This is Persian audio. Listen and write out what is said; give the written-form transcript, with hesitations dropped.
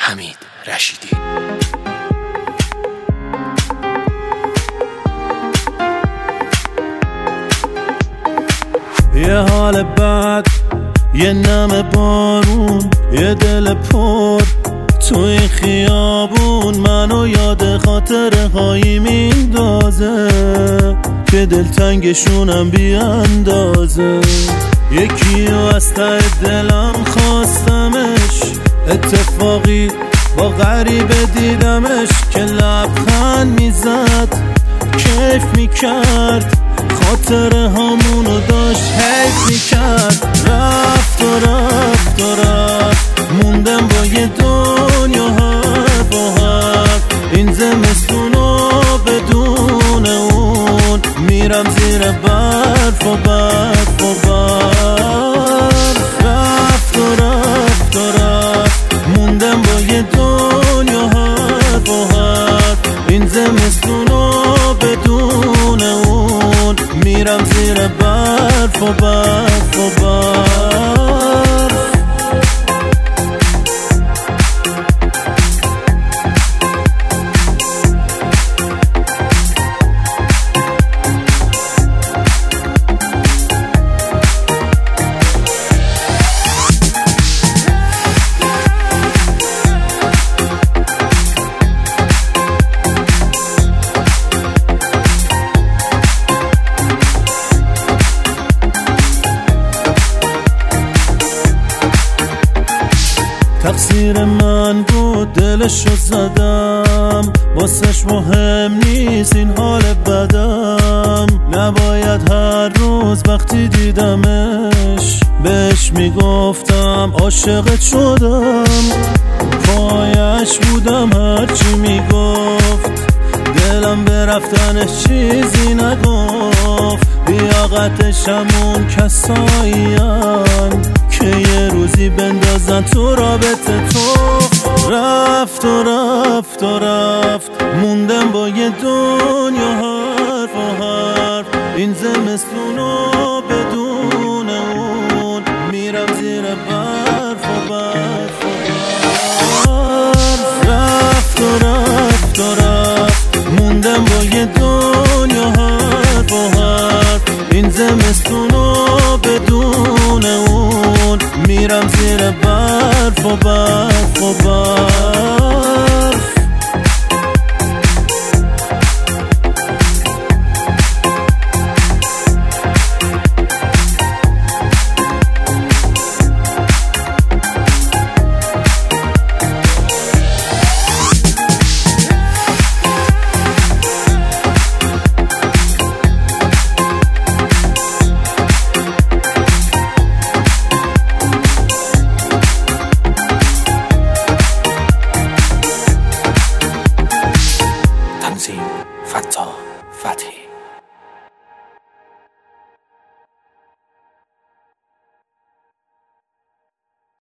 حمید رشیدی. یه حال بد، یه نم بارون، یه دل پر تو این خیابون منو یاد خاطره هایی میندازه که دلتنگشونم بی اندازه. یکیو از ته دلم خواستمش، اتفاقی با غریبه دیدمش که لبخند میزد، کیف میکرد، خاطره هامونو داشت حیف میکرد. رفت و رفت و رفت، موندم با یه دنیا حرف و حرف. این زمستونو بدون اون میرم زیر برف و برف و برف. رفت و رفت و رفت، موندم با یه دنیا حرف و حرف. این زمستونو بدون اون میرم زیر برف و برف و برف. تقصیر من بود، دلشو زدم، واسش مهم نیست این حال بدم. نباید هر روز وقتی دیدمش بهش میگفتم عاشقت شدم. پایش بودم هرچی میگفت، دلم به رفتنش چیزی نگفت. لیاقتش همون کسایین که یه روزی بندازن تو رابطه تو. رفت و رفت و رفت، موندم با یه دنیا حرف و حرف. این زمستونو بدون اون میرم زیر برف و برف و برف. رفت و رفت و رفت، موندم با یه دنیا حرف و حرف. این زمستونو بدون اون میرم زیر برف و برف و برف. تنظیم: فتاح فتحی.